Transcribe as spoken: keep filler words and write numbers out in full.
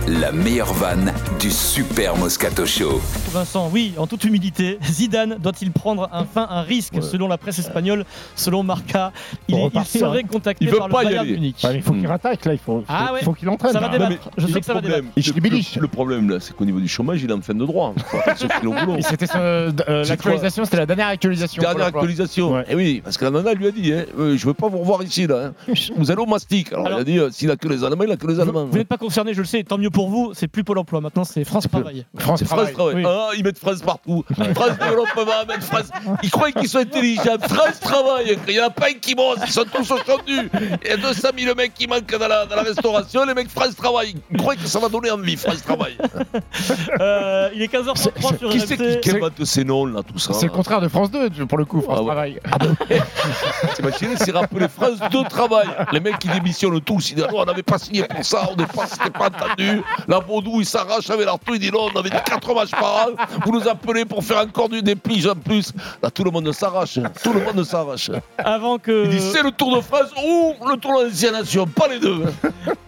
la meilleure vanne du Super Moscato Show. Vincent, oui, en toute humilité, Zidane doit-il prendre enfin un risque ouais. selon la presse espagnole, selon Marca, il, est, il serait contacté il par le Bayern Munich. Ouais, il faut qu'il rattaque là, il faut, ah faut, ouais. faut qu'il entraîne. Ça va débattre. Je sais que ça problème, va débattre. Le, le, le problème là, c'est qu'au niveau du chômage, il est en fin de droit. Et c'était euh, euh, l'actualisation, c'était la dernière actualisation. Dernière actualisation. Ouais. Et oui, parce que la nana lui a dit, hein, euh, je veux pas vous revoir ici là. Hein. Vous allez au mastic. Alors, Alors il a dit, euh, s'il a que les Allemands, il a que les Allemands. Vous n'êtes pas concerné, je le sais. Tant mieux pour vous. C'est plus Pôle Emploi. Maintenant, c'est France Travail. France Travail. Oui. Ah, ils mettent France partout. Ouais. France développement, mettent France. Ils croient qu'ils sont intelligents. France Travail. Il n'y en a pas un qui bosse. Ils sont tous au chômage. Il y a deux cent mille mecs qui manquent dans la, dans la restauration. Les mecs France Travail. Ils croient que ça va donner envie, France Travail. euh, il est quinze heures trente-trois sur R M C. Qui c'est qui invente ces noms là, tout ça? C'est le contraire de France deux pour le coup, France ah, Travail. Ah ben, t'imagines, c'est rappelé France deux Travail. Les mecs qui démissionnent tous. Ils disent non, on n'avait pas signé pour ça. On n'est pas, c'était pas entendu. La Baudou, il s'arrache avec l'arteau. Il dit non, on avait dit quatre matchs par an. Vous nous appelez pour faire encore du dépliage en plus. Là, tout le monde s'arrache. Tout le monde s'arrache. Avant que. Il dit c'est le Tour de France ou le Tour de l'Ancienne Nation, pas les deux.